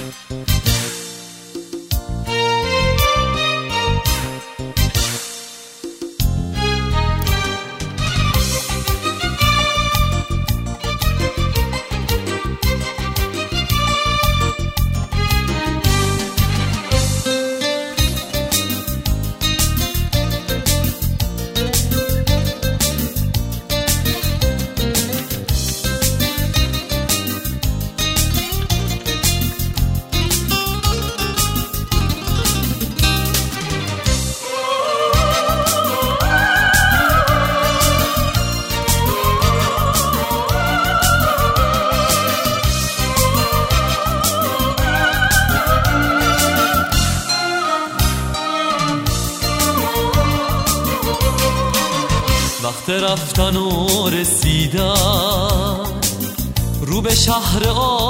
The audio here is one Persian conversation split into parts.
وقت رفتن و رسیدن رو به شهر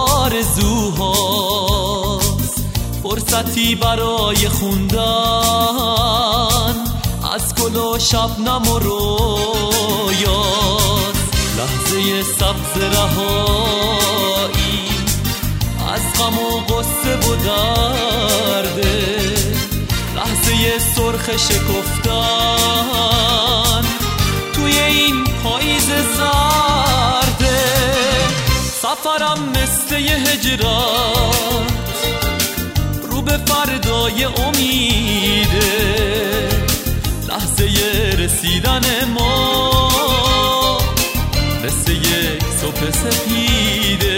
آرزوهاست، فرصتی برای خوندن از گل و شبنم و رویاست. لحظه سبز رهایی از غم و غصه و درده، لحظه سرخ شکفتن توی این پاییز زرده. سفرم مثل یه هجرت رو به فردای امیده، لحظه رسیدن ما مثل یک صبح سپیده.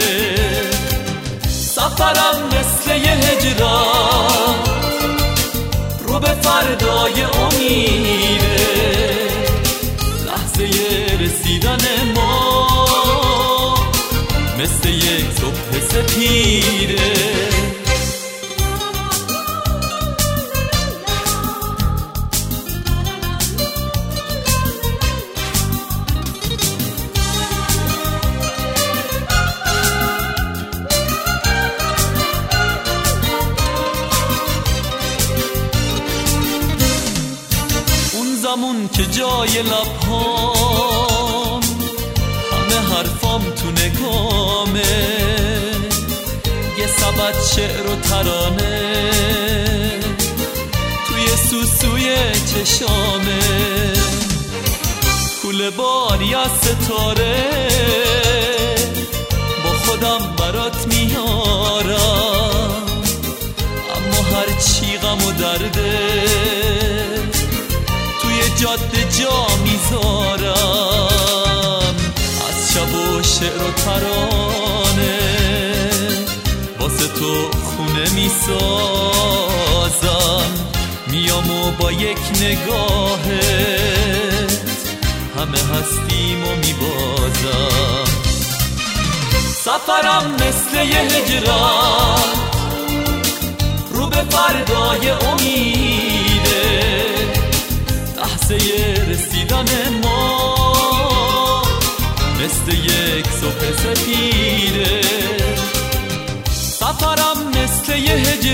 سفرم مثل یه هجرت رو به فردای امیده، لحظه رسیدن ما مثل یک صبح سپیده. زمون که جای لبهام همه حرفام تو نگامه، یه سبد شعر و ترانه توی سوسوی چشامه، کوله باری از ستاره با خودم برات میارم، اما هرچی غم و درده جاده جا میذارم. از شب و شعر و ترانه واسه تو خونه میسازم، میام و با یک نگاهت همه هستیم و میبازم. سفرم مثل یه هجرت رو به فردای امیده، لحظه رسیدن ما مثل یک صبح سپیده. سفرم مثل یه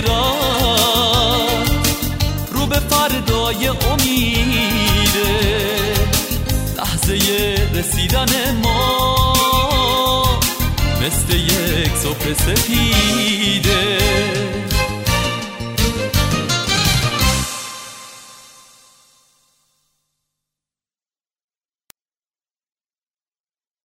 هجرت رو به فردای امیده، لحظه رسیدن ما مثل یک صبح سپیده.